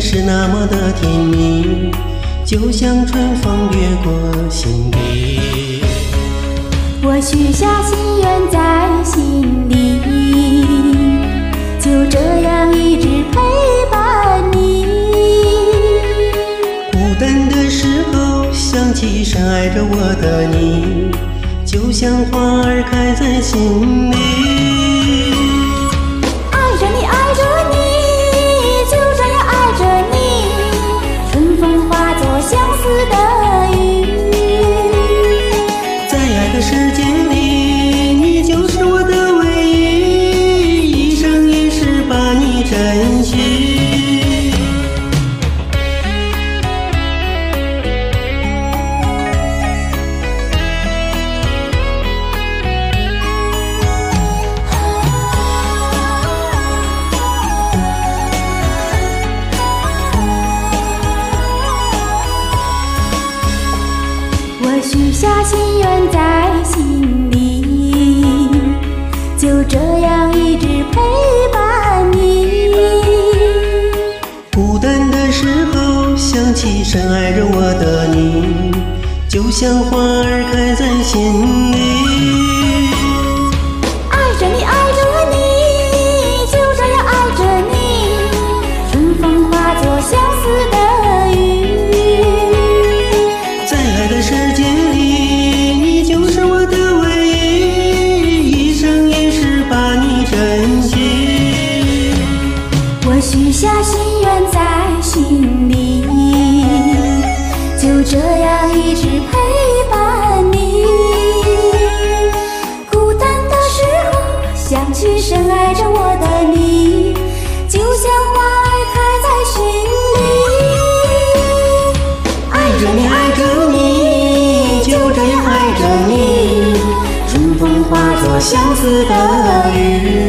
是那么的甜蜜，就像春风掠过心底。 我许下心愿在心里，就这样一直陪伴你。 孤单的时候想起深爱着我的你，就像花儿开在心里。 爱着你，爱着你，就这样爱着你，春风化作相思的雨。 在爱的世界里，你就是我的唯一，一生一世把你珍惜。 我许下心愿在心里，就这样一直陪伴你。 孤单的时候想起深爱着我的你，就像花儿开在心里。 爱着你，爱着你，就这样爱着你，春风化作相思的雨。 在爱的世界里，你就是我的唯一，一生一世把你珍惜。 我许下心愿在心里，就这样一直陪伴你。孤单的时候想起深爱着我的你，就像花儿开在心里。 爱着你，爱着你，就这样爱着你，春风化作相思的雨。